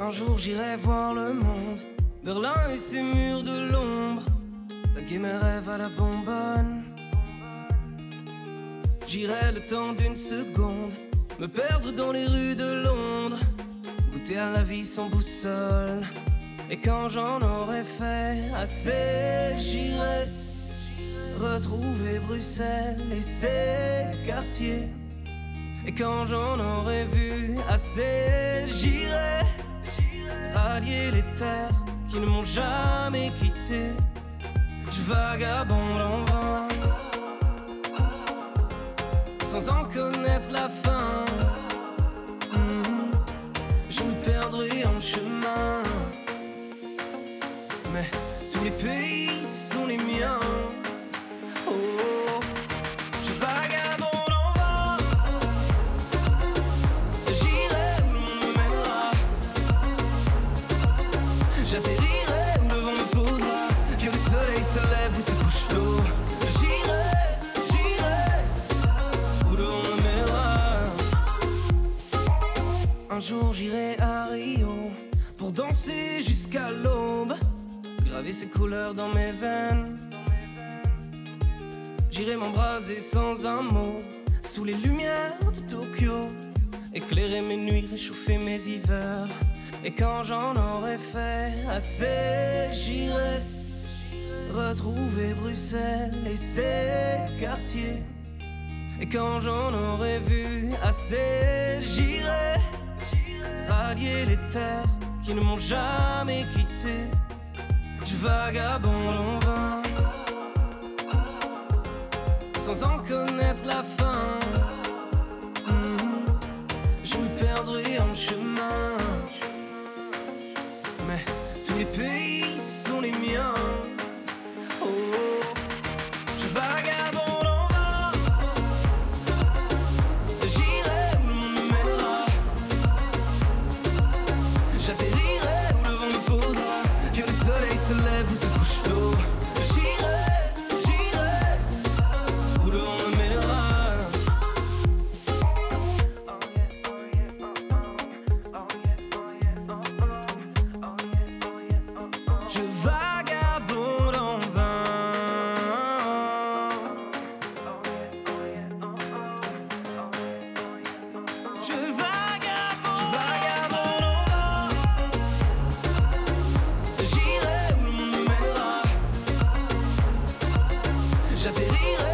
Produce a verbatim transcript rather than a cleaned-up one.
Un jour j'irai voir le monde, Berlin et ses murs de l'ombre, taguer mes rêves à la bonbonne. J'irai le temps d'une seconde, me perdre dans les rues de Londres, goûter à la vie sans boussole. Et quand j'en aurai fait assez, j'irai retrouver Bruxelles et ses quartiers. Et quand j'en aurai vu assez, j'irai rallier les terres qui ne m'ont jamais quitté. Je vagabonde en vain, sans en connaître la fin. mmh. Je me perdrai en chemin, mais tous les pays sont les miens. Oh, je vagabonde en vain, j'irai où le monde me mènera. J'atterrirai où le vent me posera, que le soleil se lève ou se couche tôt. J'irai, j'irai où le vent me mènera. Un jour j'irai à Rio pour danser jusqu'à l'aube, graver ces couleurs dans mes veines. J'irai m'embraser sans un mot sous les lumières de Tokyo, éclairer mes nuits, réchauffer mes hivers. Et quand j'en aurai fait assez, j'irai retrouver Bruxelles et ses quartiers. Et quand j'en aurai vu assez, j'irai rallier les terres qui ne m'ont jamais quitté. Je vagabonde en vain, sans en connaître la fin. mmh. Je me perdrai en chemin, mais tous les pays sont les miens. Oh, je vagabonde en vain, j'irai où le monde me mènera. J'atterrirai où le vent me posera, que le soleil se lève ou se couche tôt. J'irai, j'irai où le vent me mènera. Je vagabonde en vain, je vagabonde, je vagabonde en vain. J'irai où le monde me mènera. J'atterrirai